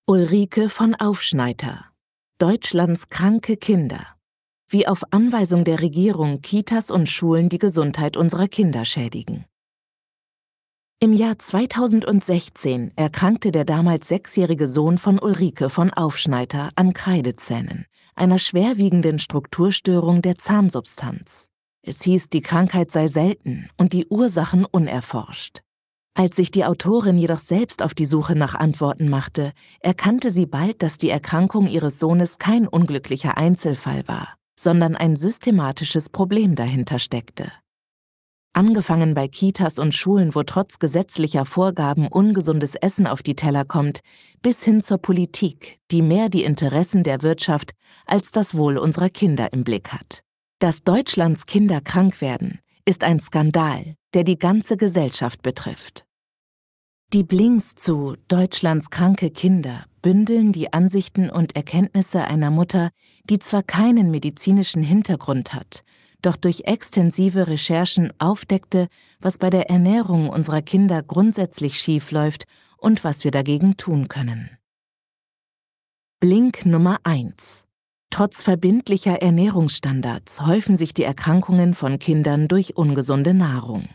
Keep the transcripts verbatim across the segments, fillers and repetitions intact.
Ulrike von Aufschneider. Deutschlands kranke Kinder. Wie auf Anweisung der Regierung Kitas und Schulen die Gesundheit unserer Kinder schädigen. Im Jahr zweitausendsechzehn erkrankte der damals sechsjährige Sohn von Ulrike von Aufschneider an Kreidezähnen, einer schwerwiegenden Strukturstörung der Zahnsubstanz. Es hieß, die Krankheit sei selten und die Ursachen unerforscht. Als sich die Autorin jedoch selbst auf die Suche nach Antworten machte, erkannte sie bald, dass die Erkrankung ihres Sohnes kein unglücklicher Einzelfall war, sondern ein systematisches Problem dahinter steckte. Angefangen bei Kitas und Schulen, wo trotz gesetzlicher Vorgaben ungesundes Essen auf die Teller kommt, bis hin zur Politik, die mehr die Interessen der Wirtschaft als das Wohl unserer Kinder im Blick hat. Dass Deutschlands Kinder krank werden, ist ein Skandal, der die ganze Gesellschaft betrifft. Die Blinks zu Deutschlands kranke Kinder bündeln die Ansichten und Erkenntnisse einer Mutter, die zwar keinen medizinischen Hintergrund hat, doch durch extensive Recherchen aufdeckte, was bei der Ernährung unserer Kinder grundsätzlich schief läuft und was wir dagegen tun können. Blink Nummer eins. Trotz verbindlicher Ernährungsstandards häufen sich die Erkrankungen von Kindern durch ungesunde Nahrung.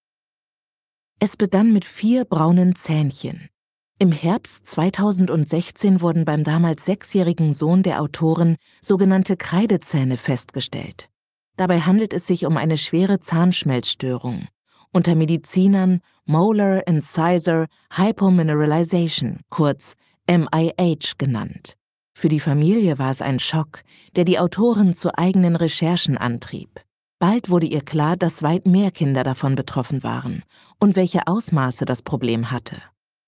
Es begann mit vier braunen Zähnchen. Im Herbst zweitausendsechzehn wurden beim damals sechsjährigen Sohn der Autorin sogenannte Kreidezähne festgestellt. Dabei handelt es sich um eine schwere Zahnschmelzstörung, unter Medizinern Molar Incisor Hypomineralization, kurz M I H genannt. Für die Familie war es ein Schock, der die Autorin zu eigenen Recherchen antrieb. Bald wurde ihr klar, dass weit mehr Kinder davon betroffen waren und welche Ausmaße das Problem hatte.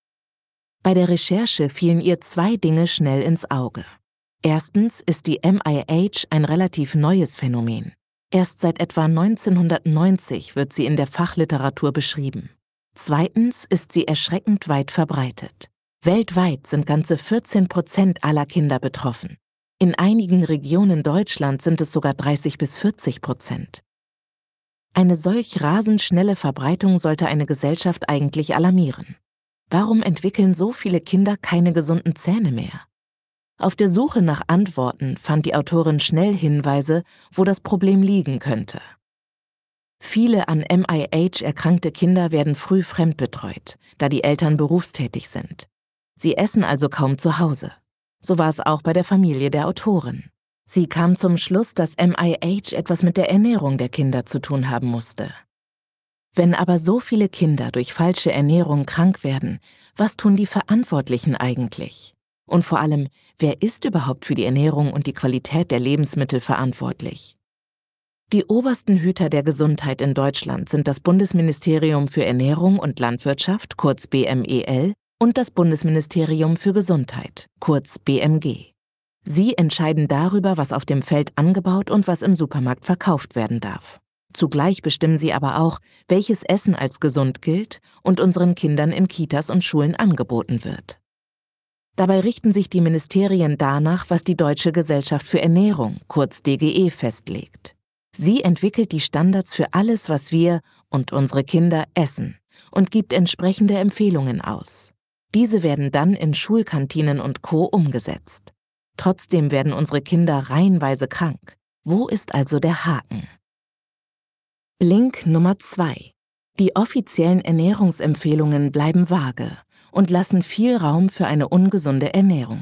Bei der Recherche fielen ihr zwei Dinge schnell ins Auge. Erstens ist die M I H ein relativ neues Phänomen. Erst seit etwa neunzehnhundertneunzig wird sie in der Fachliteratur beschrieben. Zweitens ist sie erschreckend weit verbreitet. Weltweit sind ganze vierzehn Prozent aller Kinder betroffen. In einigen Regionen Deutschlands sind es sogar dreißig bis vierzig Prozent. Eine solch rasend schnelle Verbreitung sollte eine Gesellschaft eigentlich alarmieren. Warum entwickeln so viele Kinder keine gesunden Zähne mehr? Auf der Suche nach Antworten fand die Autorin schnell Hinweise, wo das Problem liegen könnte. Viele an M I H erkrankte Kinder werden früh fremdbetreut, da die Eltern berufstätig sind. Sie essen also kaum zu Hause. So war es auch bei der Familie der Autorin. Sie kam zum Schluss, dass M I H etwas mit der Ernährung der Kinder zu tun haben musste. Wenn aber so viele Kinder durch falsche Ernährung krank werden, was tun die Verantwortlichen eigentlich? Und vor allem, wer ist überhaupt für die Ernährung und die Qualität der Lebensmittel verantwortlich? Die obersten Hüter der Gesundheit in Deutschland sind das Bundesministerium für Ernährung und Landwirtschaft, kurz B M E L, und das Bundesministerium für Gesundheit, kurz B M G. Sie entscheiden darüber, was auf dem Feld angebaut und was im Supermarkt verkauft werden darf. Zugleich bestimmen sie aber auch, welches Essen als gesund gilt und unseren Kindern in Kitas und Schulen angeboten wird. Dabei richten sich die Ministerien danach, was die Deutsche Gesellschaft für Ernährung, kurz D G E, festlegt. Sie entwickelt die Standards für alles, was wir und unsere Kinder essen und gibt entsprechende Empfehlungen aus. Diese werden dann in Schulkantinen und Co. umgesetzt. Trotzdem werden unsere Kinder reihenweise krank. Wo ist also der Haken? Blink Nummer zwei. Die offiziellen Ernährungsempfehlungen bleiben vage und lassen viel Raum für eine ungesunde Ernährung.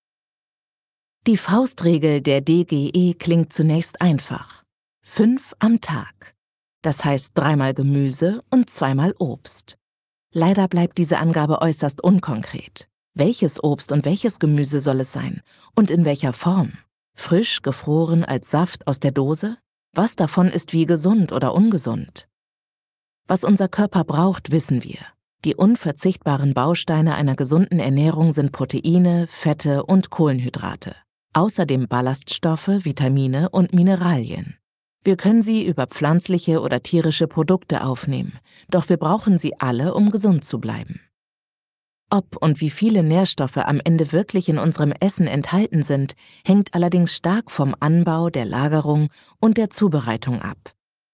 Die Faustregel der D G E klingt zunächst einfach. Fünf am Tag. Das heißt dreimal Gemüse und zweimal Obst. Leider bleibt diese Angabe äußerst unkonkret. Welches Obst und welches Gemüse soll es sein? Und in welcher Form? Frisch, gefroren, als Saft aus der Dose? Was davon ist wie gesund oder ungesund? Was unser Körper braucht, wissen wir. Die unverzichtbaren Bausteine einer gesunden Ernährung sind Proteine, Fette und Kohlenhydrate. Außerdem Ballaststoffe, Vitamine und Mineralien. Wir können sie über pflanzliche oder tierische Produkte aufnehmen, doch wir brauchen sie alle, um gesund zu bleiben. Ob und wie viele Nährstoffe am Ende wirklich in unserem Essen enthalten sind, hängt allerdings stark vom Anbau, der Lagerung und der Zubereitung ab.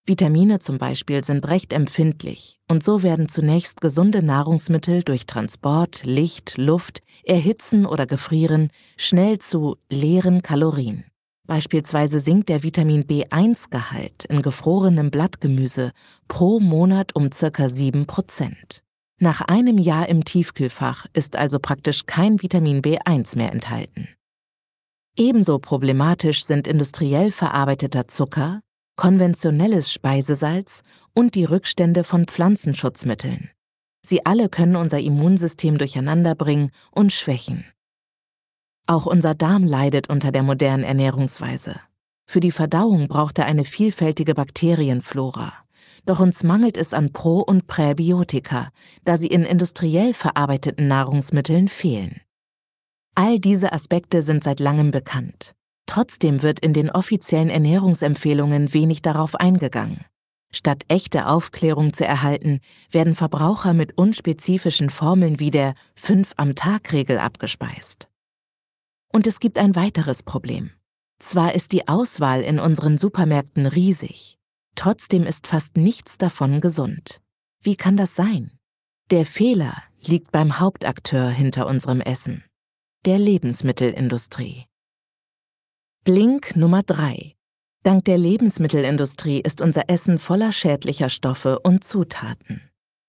Vitamine zum Beispiel sind recht empfindlich und so werden zunächst gesunde Nahrungsmittel durch Transport, Licht, Luft, Erhitzen oder Gefrieren schnell zu leeren Kalorien. Beispielsweise sinkt der Vitamin B eins Gehalt in gefrorenem Blattgemüse pro Monat um ca. sieben Prozent. Nach einem Jahr im Tiefkühlfach ist also praktisch kein Vitamin B eins mehr enthalten. Ebenso problematisch sind industriell verarbeiteter Zucker, konventionelles Speisesalz und die Rückstände von Pflanzenschutzmitteln. Sie alle können unser Immunsystem durcheinanderbringen und schwächen. Auch unser Darm leidet unter der modernen Ernährungsweise. Für die Verdauung braucht er eine vielfältige Bakterienflora. Doch uns mangelt es an Pro- und Präbiotika, da sie in industriell verarbeiteten Nahrungsmitteln fehlen. All diese Aspekte sind seit langem bekannt. Trotzdem wird in den offiziellen Ernährungsempfehlungen wenig darauf eingegangen. Statt echte Aufklärung zu erhalten, werden Verbraucher mit unspezifischen Formeln wie der Fünf-am-Tag-Regel abgespeist. Und es gibt ein weiteres Problem. Zwar ist die Auswahl in unseren Supermärkten riesig, trotzdem ist fast nichts davon gesund. Wie kann das sein? Der Fehler liegt beim Hauptakteur hinter unserem Essen, der Lebensmittelindustrie. Blink Nummer drei. Dank der Lebensmittelindustrie ist unser Essen voller schädlicher Stoffe und Zutaten.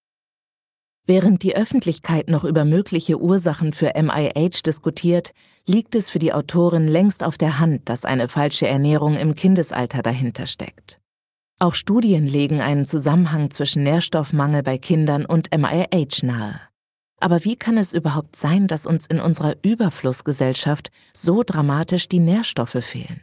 Während die Öffentlichkeit noch über mögliche Ursachen für M I H diskutiert, liegt es für die Autorin längst auf der Hand, dass eine falsche Ernährung im Kindesalter dahinter steckt. Auch Studien legen einen Zusammenhang zwischen Nährstoffmangel bei Kindern und M I H nahe. Aber wie kann es überhaupt sein, dass uns in unserer Überflussgesellschaft so dramatisch die Nährstoffe fehlen?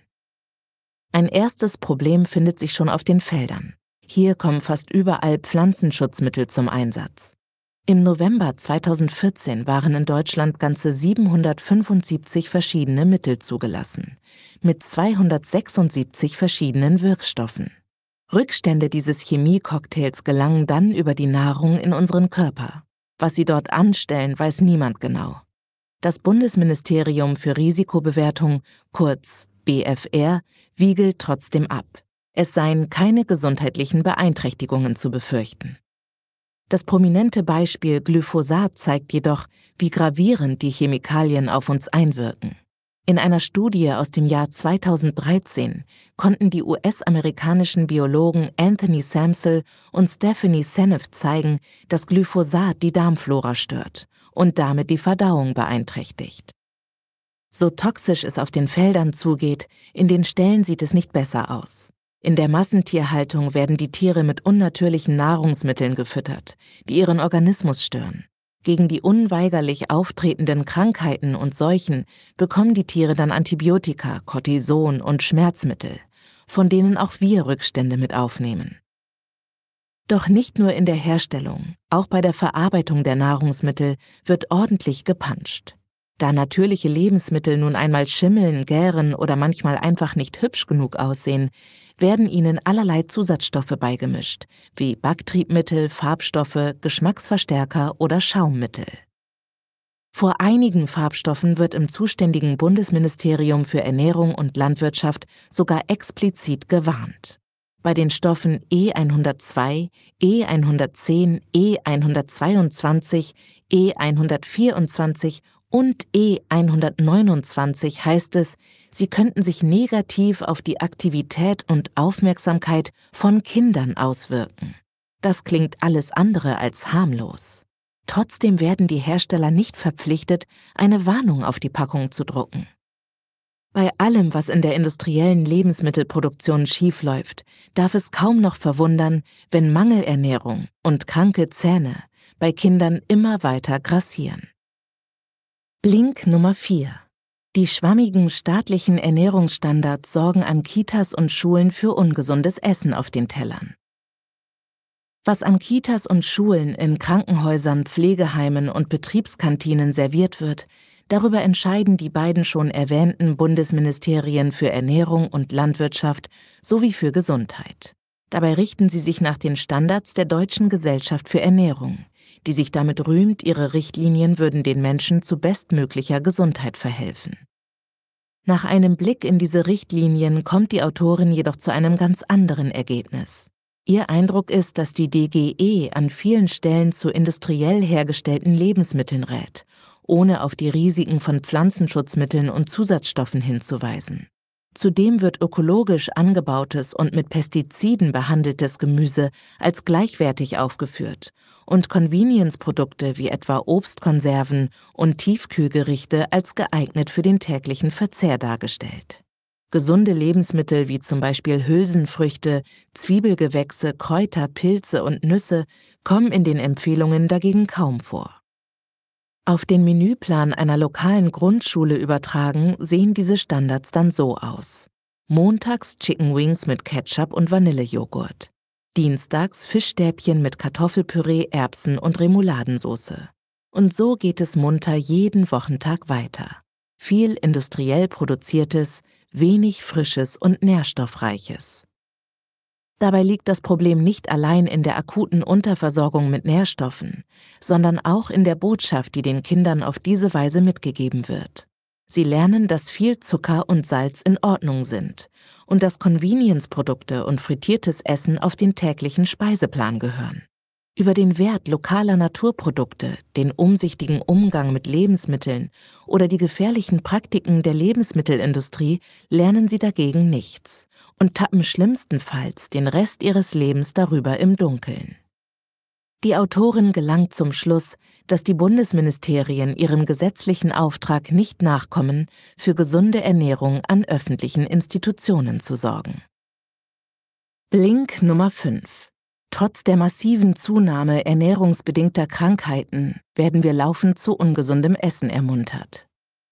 Ein erstes Problem findet sich schon auf den Feldern. Hier kommen fast überall Pflanzenschutzmittel zum Einsatz. Im November zweitausendvierzehn waren in Deutschland ganze siebenhundertfünfundsiebzig verschiedene Mittel zugelassen, mit zweihundertsechsundsiebzig verschiedenen Wirkstoffen. Rückstände dieses Chemiecocktails gelangen dann über die Nahrung in unseren Körper. Was sie dort anstellen, weiß niemand genau. Das Bundesministerium für Risikobewertung, kurz B F R, wiegelt trotzdem ab. Es seien keine gesundheitlichen Beeinträchtigungen zu befürchten. Das prominente Beispiel Glyphosat zeigt jedoch, wie gravierend die Chemikalien auf uns einwirken. In einer Studie aus dem Jahr zweitausenddreizehn konnten die U S-amerikanischen Biologen Anthony Samsel und Stephanie Seneff zeigen, dass Glyphosat die Darmflora stört und damit die Verdauung beeinträchtigt. So toxisch es auf den Feldern zugeht, in den Ställen sieht es nicht besser aus. In der Massentierhaltung werden die Tiere mit unnatürlichen Nahrungsmitteln gefüttert, die ihren Organismus stören. Gegen die unweigerlich auftretenden Krankheiten und Seuchen bekommen die Tiere dann Antibiotika, Cortison und Schmerzmittel, von denen auch wir Rückstände mit aufnehmen. Doch nicht nur in der Herstellung, auch bei der Verarbeitung der Nahrungsmittel wird ordentlich gepanscht. Da natürliche Lebensmittel nun einmal schimmeln, gären oder manchmal einfach nicht hübsch genug aussehen, werden ihnen allerlei Zusatzstoffe beigemischt, wie Backtriebmittel, Farbstoffe, Geschmacksverstärker oder Schaummittel. Vor einigen Farbstoffen wird im zuständigen Bundesministerium für Ernährung und Landwirtschaft sogar explizit gewarnt. Bei den Stoffen E hundertzwei, E hundertzehn, E hundertzweiundzwanzig, E hundertvierundzwanzig und E hundertneunundzwanzig heißt es, sie könnten sich negativ auf die Aktivität und Aufmerksamkeit von Kindern auswirken. Das klingt alles andere als harmlos. Trotzdem werden die Hersteller nicht verpflichtet, eine Warnung auf die Packung zu drucken. Bei allem, was in der industriellen Lebensmittelproduktion schiefläuft, darf es kaum noch verwundern, wenn Mangelernährung und kranke Zähne bei Kindern immer weiter grassieren. Blink Nummer vier. Die schwammigen staatlichen Ernährungsstandards sorgen an Kitas und Schulen für ungesundes Essen auf den Tellern. Was an Kitas und Schulen, in Krankenhäusern, Pflegeheimen und Betriebskantinen serviert wird, darüber entscheiden die beiden schon erwähnten Bundesministerien für Ernährung und Landwirtschaft sowie für Gesundheit. Dabei richten sie sich nach den Standards der Deutschen Gesellschaft für Ernährung, die sich damit rühmt, ihre Richtlinien würden den Menschen zu bestmöglicher Gesundheit verhelfen. Nach einem Blick in diese Richtlinien kommt die Autorin jedoch zu einem ganz anderen Ergebnis. Ihr Eindruck ist, dass die D G E an vielen Stellen zu industriell hergestellten Lebensmitteln rät, ohne auf die Risiken von Pflanzenschutzmitteln und Zusatzstoffen hinzuweisen. Zudem wird ökologisch angebautes und mit Pestiziden behandeltes Gemüse als gleichwertig aufgeführt und Convenience-Produkte wie etwa Obstkonserven und Tiefkühlgerichte als geeignet für den täglichen Verzehr dargestellt. Gesunde Lebensmittel wie zum Beispiel Hülsenfrüchte, Zwiebelgewächse, Kräuter, Pilze und Nüsse kommen in den Empfehlungen dagegen kaum vor. Auf den Menüplan einer lokalen Grundschule übertragen sehen diese Standards dann so aus: Montags Chicken Wings mit Ketchup und Vanillejoghurt, dienstags Fischstäbchen mit Kartoffelpüree, Erbsen und Remouladensauce. Und so geht es munter jeden Wochentag weiter. Viel industriell produziertes, wenig Frisches und Nährstoffreiches. Dabei liegt das Problem nicht allein in der akuten Unterversorgung mit Nährstoffen, sondern auch in der Botschaft, die den Kindern auf diese Weise mitgegeben wird. Sie lernen, dass viel Zucker und Salz in Ordnung sind und dass Convenience-Produkte und frittiertes Essen auf den täglichen Speiseplan gehören. Über den Wert lokaler Naturprodukte, den umsichtigen Umgang mit Lebensmitteln oder die gefährlichen Praktiken der Lebensmittelindustrie lernen sie dagegen nichts und tappen schlimmstenfalls den Rest ihres Lebens darüber im Dunkeln. Die Autorin gelangt zum Schluss, dass die Bundesministerien ihrem gesetzlichen Auftrag nicht nachkommen, für gesunde Ernährung an öffentlichen Institutionen zu sorgen. Blink Nummer fünf. Trotz der massiven Zunahme ernährungsbedingter Krankheiten werden wir laufend zu ungesundem Essen ermuntert.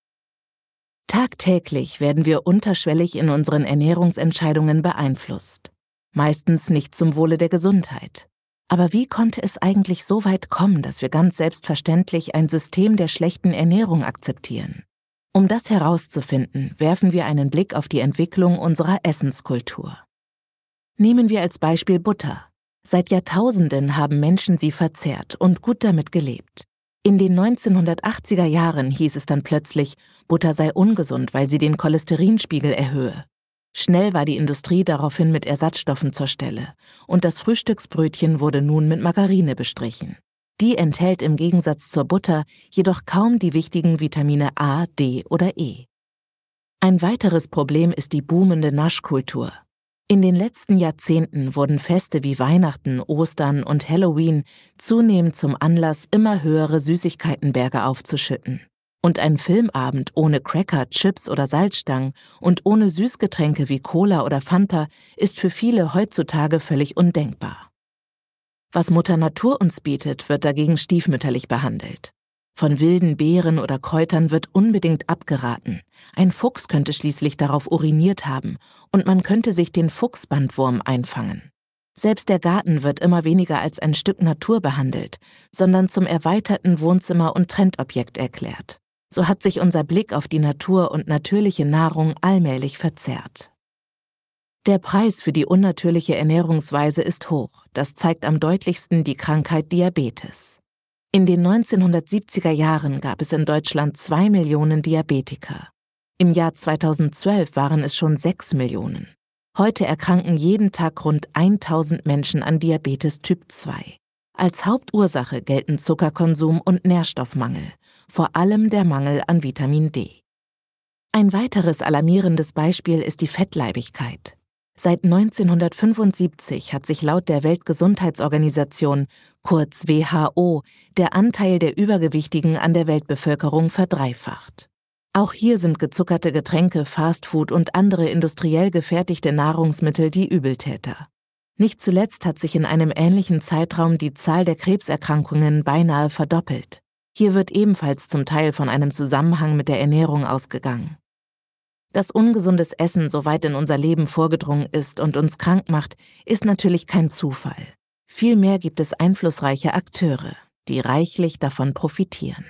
Tagtäglich werden wir unterschwellig in unseren Ernährungsentscheidungen beeinflusst. Meistens nicht zum Wohle der Gesundheit. Aber wie konnte es eigentlich so weit kommen, dass wir ganz selbstverständlich ein System der schlechten Ernährung akzeptieren? Um das herauszufinden, werfen wir einen Blick auf die Entwicklung unserer Essenskultur. Nehmen wir als Beispiel Butter. Seit Jahrtausenden haben Menschen sie verzehrt und gut damit gelebt. In den neunzehnhundertachtziger Jahren hieß es dann plötzlich, Butter sei ungesund, weil sie den Cholesterinspiegel erhöhe. Schnell war die Industrie daraufhin mit Ersatzstoffen zur Stelle und das Frühstücksbrötchen wurde nun mit Margarine bestrichen. Die enthält im Gegensatz zur Butter jedoch kaum die wichtigen Vitamine A, D oder E. Ein weiteres Problem ist die boomende Naschkultur. In den letzten Jahrzehnten wurden Feste wie Weihnachten, Ostern und Halloween zunehmend zum Anlass, immer höhere Süßigkeitenberge aufzuschütten. Und ein Filmabend ohne Cracker, Chips oder Salzstangen und ohne Süßgetränke wie Cola oder Fanta ist für viele heutzutage völlig undenkbar. Was Mutter Natur uns bietet, wird dagegen stiefmütterlich behandelt. Von wilden Beeren oder Kräutern wird unbedingt abgeraten. Ein Fuchs könnte schließlich darauf uriniert haben und man könnte sich den Fuchsbandwurm einfangen. Selbst der Garten wird immer weniger als ein Stück Natur behandelt, sondern zum erweiterten Wohnzimmer- und Trendobjekt erklärt. So hat sich unser Blick auf die Natur und natürliche Nahrung allmählich verzerrt. Der Preis für die unnatürliche Ernährungsweise ist hoch. Das zeigt am deutlichsten die Krankheit Diabetes. In den neunzehnhundertsiebziger Jahren gab es in Deutschland zwei Millionen Diabetiker. Im Jahr zweitausendzwölf waren es schon sechs Millionen. Heute erkranken jeden Tag rund tausend Menschen an Diabetes Typ zwei. Als Hauptursache gelten Zuckerkonsum und Nährstoffmangel, vor allem der Mangel an Vitamin D. Ein weiteres alarmierendes Beispiel ist die Fettleibigkeit. Seit neunzehnhundertfünfundsiebzig hat sich laut der Weltgesundheitsorganisation, kurz W H O, der Anteil der Übergewichtigen an der Weltbevölkerung verdreifacht. Auch hier sind gezuckerte Getränke, Fastfood und andere industriell gefertigte Nahrungsmittel die Übeltäter. Nicht zuletzt hat sich in einem ähnlichen Zeitraum die Zahl der Krebserkrankungen beinahe verdoppelt. Hier wird ebenfalls zum Teil von einem Zusammenhang mit der Ernährung ausgegangen. Dass ungesundes Essen so weit in unser Leben vorgedrungen ist und uns krank macht, ist natürlich kein Zufall. Vielmehr gibt es einflussreiche Akteure, die reichlich davon profitieren.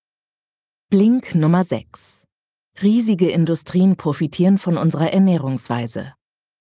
Blink Nummer sechs. Riesige Industrien profitieren von unserer Ernährungsweise.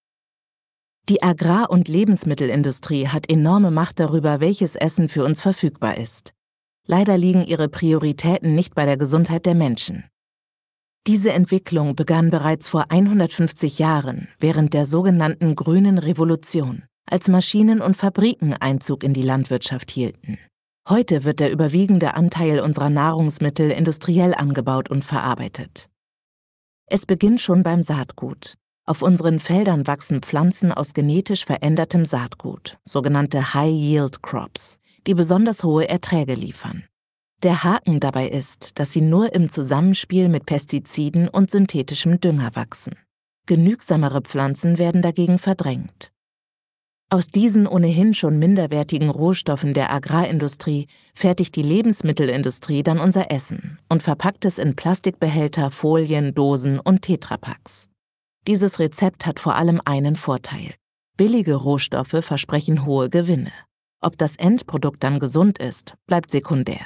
Die Agrar- und Lebensmittelindustrie hat enorme Macht darüber, welches Essen für uns verfügbar ist. Leider liegen ihre Prioritäten nicht bei der Gesundheit der Menschen. Diese Entwicklung begann bereits vor hundertfünfzig Jahren, während der sogenannten Grünen Revolution. als Maschinen und Fabriken Einzug in die Landwirtschaft hielten. Heute wird der überwiegende Anteil unserer Nahrungsmittel industriell angebaut und verarbeitet. Es beginnt schon beim Saatgut. Auf unseren Feldern wachsen Pflanzen aus genetisch verändertem Saatgut, sogenannte High-Yield-Crops, die besonders hohe Erträge liefern. Der Haken dabei ist, dass sie nur im Zusammenspiel mit Pestiziden und synthetischem Dünger wachsen. Genügsamere Pflanzen werden dagegen verdrängt. Aus diesen ohnehin schon minderwertigen Rohstoffen der Agrarindustrie fertigt die Lebensmittelindustrie dann unser Essen und verpackt es in Plastikbehälter, Folien, Dosen und Tetrapacks. Dieses Rezept hat vor allem einen Vorteil: Billige Rohstoffe versprechen hohe Gewinne. Ob das Endprodukt dann gesund ist, bleibt sekundär.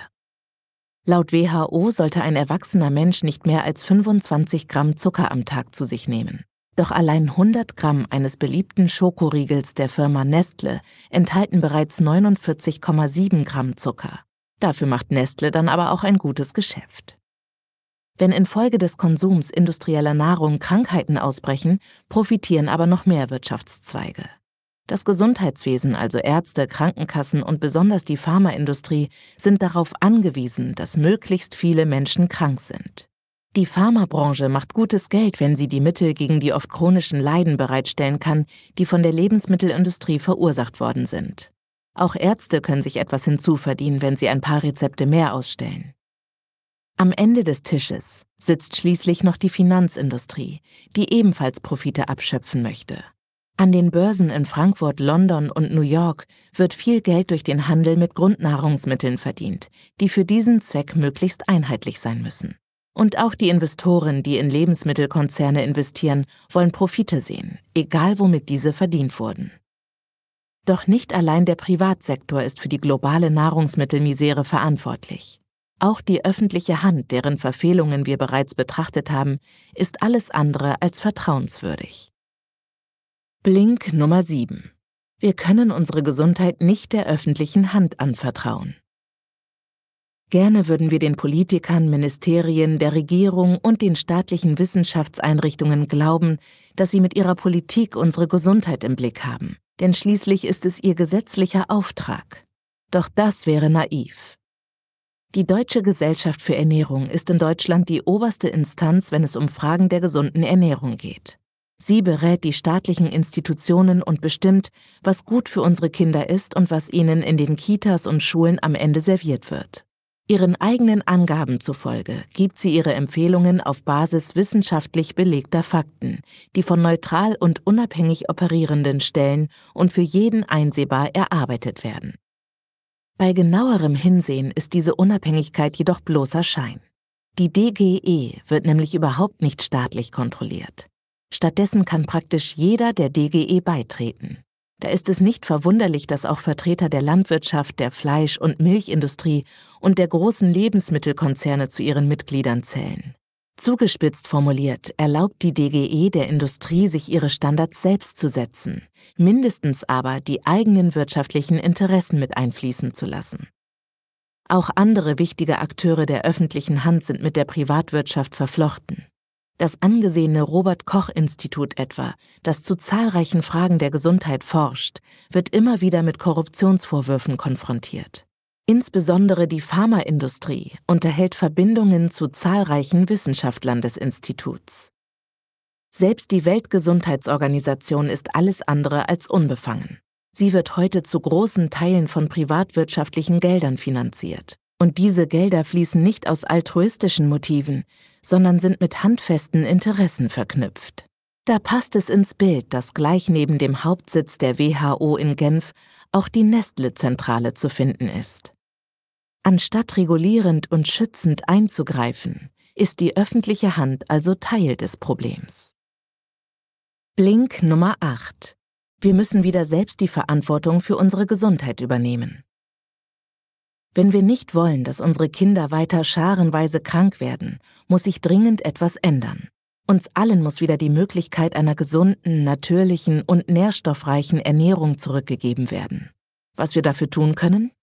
Laut W H O sollte ein erwachsener Mensch nicht mehr als fünfundzwanzig Gramm Zucker am Tag zu sich nehmen. Doch allein hundert Gramm eines beliebten Schokoriegels der Firma Nestle enthalten bereits neunundvierzig Komma sieben Gramm Zucker. Dafür macht Nestle dann aber auch ein gutes Geschäft. Wenn infolge des Konsums industrieller Nahrung Krankheiten ausbrechen, profitieren aber noch mehr Wirtschaftszweige. Das Gesundheitswesen, also Ärzte, Krankenkassen und besonders die Pharmaindustrie, sind darauf angewiesen, dass möglichst viele Menschen krank sind. Die Pharmabranche macht gutes Geld, wenn sie die Mittel gegen die oft chronischen Leiden bereitstellen kann, die von der Lebensmittelindustrie verursacht worden sind. Auch Ärzte können sich etwas hinzuverdienen, wenn sie ein paar Rezepte mehr ausstellen. Am Ende des Tisches sitzt schließlich noch die Finanzindustrie, die ebenfalls Profite abschöpfen möchte. An den Börsen in Frankfurt, London und New York wird viel Geld durch den Handel mit Grundnahrungsmitteln verdient, die für diesen Zweck möglichst einheitlich sein müssen. Und auch die Investoren, die in Lebensmittelkonzerne investieren, wollen Profite sehen, egal womit diese verdient wurden. Doch nicht allein der Privatsektor ist für die globale Nahrungsmittelmisere verantwortlich. Auch die öffentliche Hand, deren Verfehlungen wir bereits betrachtet haben, ist alles andere als vertrauenswürdig. Blink Nummer sieben. Wir können unsere Gesundheit nicht der öffentlichen Hand anvertrauen. Gerne würden wir den Politikern, Ministerien, der Regierung und den staatlichen Wissenschaftseinrichtungen glauben, dass sie mit ihrer Politik unsere Gesundheit im Blick haben. Denn schließlich ist es ihr gesetzlicher Auftrag. Doch das wäre naiv. Die Deutsche Gesellschaft für Ernährung ist in Deutschland die oberste Instanz, wenn es um Fragen der gesunden Ernährung geht. Sie berät die staatlichen Institutionen und bestimmt, was gut für unsere Kinder ist und was ihnen in den Kitas und Schulen am Ende serviert wird. Ihren eigenen Angaben zufolge gibt sie ihre Empfehlungen auf Basis wissenschaftlich belegter Fakten, die von neutral und unabhängig operierenden Stellen und für jeden einsehbar erarbeitet werden. Bei genauerem Hinsehen ist diese Unabhängigkeit jedoch bloßer Schein. Die D G E wird nämlich überhaupt nicht staatlich kontrolliert. Stattdessen kann praktisch jeder der D G E beitreten. Da ist es nicht verwunderlich, dass auch Vertreter der Landwirtschaft, der Fleisch- und Milchindustrie und der großen Lebensmittelkonzerne zu ihren Mitgliedern zählen. Zugespitzt formuliert erlaubt die D G E der Industrie, sich ihre Standards selbst zu setzen, mindestens aber die eigenen wirtschaftlichen Interessen mit einfließen zu lassen. Auch andere wichtige Akteure der öffentlichen Hand sind mit der Privatwirtschaft verflochten. Das angesehene Robert-Koch-Institut etwa, das zu zahlreichen Fragen der Gesundheit forscht, wird immer wieder mit Korruptionsvorwürfen konfrontiert. Insbesondere die Pharmaindustrie unterhält Verbindungen zu zahlreichen Wissenschaftlern des Instituts. Selbst die Weltgesundheitsorganisation ist alles andere als unbefangen. Sie wird heute zu großen Teilen von privatwirtschaftlichen Geldern finanziert. Und diese Gelder fließen nicht aus altruistischen Motiven, sondern sind mit handfesten Interessen verknüpft. Da passt es ins Bild, dass gleich neben dem Hauptsitz der W H O in Genf auch die Nestle-Zentrale zu finden ist. Anstatt regulierend und schützend einzugreifen, ist die öffentliche Hand also Teil des Problems. Blink Nummer acht. Wir müssen wieder selbst die Verantwortung für unsere Gesundheit übernehmen. Wenn wir nicht wollen, dass unsere Kinder weiter scharenweise krank werden, muss sich dringend etwas ändern. Uns allen muss wieder die Möglichkeit einer gesunden, natürlichen und nährstoffreichen Ernährung zurückgegeben werden. Was wir dafür tun können?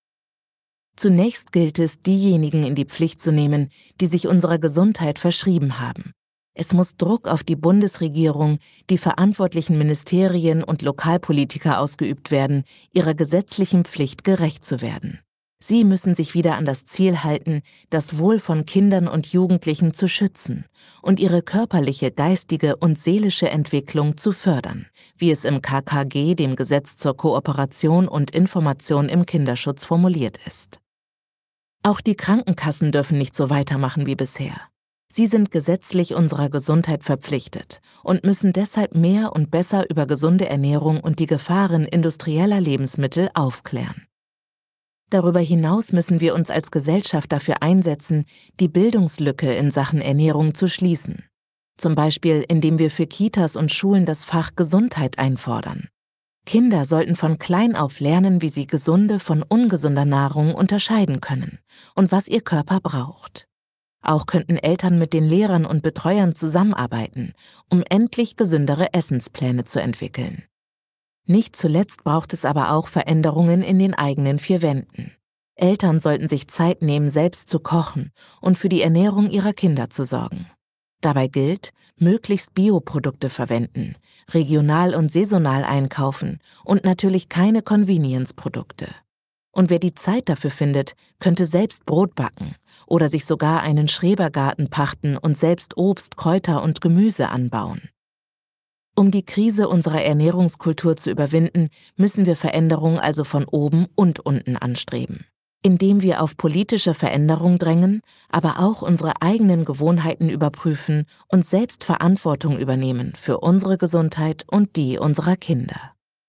Zunächst gilt es, diejenigen in die Pflicht zu nehmen, die sich unserer Gesundheit verschrieben haben. Es muss Druck auf die Bundesregierung, die verantwortlichen Ministerien und Lokalpolitiker ausgeübt werden, ihrer gesetzlichen Pflicht gerecht zu werden. Sie müssen sich wieder an das Ziel halten, das Wohl von Kindern und Jugendlichen zu schützen und ihre körperliche, geistige und seelische Entwicklung zu fördern, wie es im K K G, dem Gesetz zur Kooperation und Information im Kinderschutz, formuliert ist. Auch die Krankenkassen dürfen nicht so weitermachen wie bisher. Sie sind gesetzlich unserer Gesundheit verpflichtet und müssen deshalb mehr und besser über gesunde Ernährung und die Gefahren industrieller Lebensmittel aufklären. Darüber hinaus müssen wir uns als Gesellschaft dafür einsetzen, die Bildungslücke in Sachen Ernährung zu schließen. Zum Beispiel, indem wir für Kitas und Schulen das Fach Gesundheit einfordern. Kinder sollten von klein auf lernen, wie sie gesunde von ungesunder Nahrung unterscheiden können und was ihr Körper braucht. Auch könnten Eltern mit den Lehrern und Betreuern zusammenarbeiten, um endlich gesündere Essenspläne zu entwickeln. Nicht zuletzt braucht es aber auch Veränderungen in den eigenen vier Wänden. Eltern sollten sich Zeit nehmen, selbst zu kochen und für die Ernährung ihrer Kinder zu sorgen. Dabei gilt, möglichst Bioprodukte verwenden, regional und saisonal einkaufen und natürlich keine Convenience-Produkte. Und wer die Zeit dafür findet, könnte selbst Brot backen oder sich sogar einen Schrebergarten pachten und selbst Obst, Kräuter und Gemüse anbauen. Um die Krise unserer Ernährungskultur zu überwinden, müssen wir Veränderungen also von oben und unten anstreben. Indem wir auf politische Veränderung drängen, aber auch unsere eigenen Gewohnheiten überprüfen und selbst Verantwortung übernehmen für unsere Gesundheit und die unserer Kinder.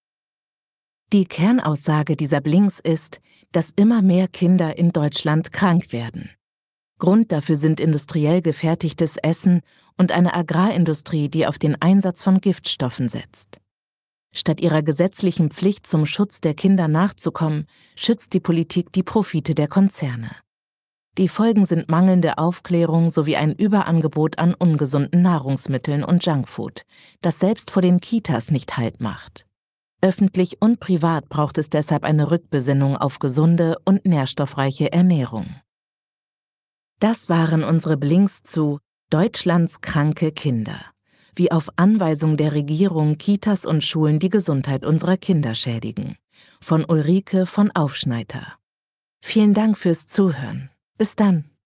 Die Kernaussage dieser Blinks ist, dass immer mehr Kinder in Deutschland krank werden. Grund dafür sind industriell gefertigtes Essen und eine Agrarindustrie, die auf den Einsatz von Giftstoffen setzt. Statt ihrer gesetzlichen Pflicht zum Schutz der Kinder nachzukommen, schützt die Politik die Profite der Konzerne. Die Folgen sind mangelnde Aufklärung sowie ein Überangebot an ungesunden Nahrungsmitteln und Junkfood, das selbst vor den Kitas nicht Halt macht. Öffentlich und privat braucht es deshalb eine Rückbesinnung auf gesunde und nährstoffreiche Ernährung. Das waren unsere Blinks zu Deutschlands kranke Kinder, wie auf Anweisung der Regierung Kitas und Schulen die Gesundheit unserer Kinder schädigen, von Ulrike von Aufschneider. Vielen Dank fürs Zuhören. Bis dann.